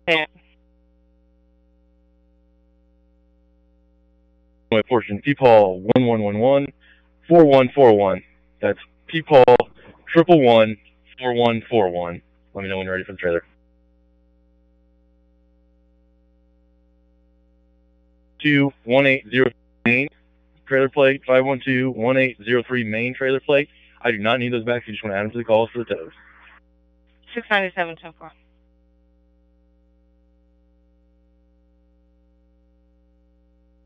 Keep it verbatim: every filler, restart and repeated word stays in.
Yeah. Portion P-Paul one one one one four one four one. That's P-Paul triple one four one four one. Let me know when you're ready for the trailer. Two one eight zero main trailer plate. Five one two one eight zero three main trailer plate. I do not need those back. If you just want to add them to the calls for the tows. Six ninety seven ten four.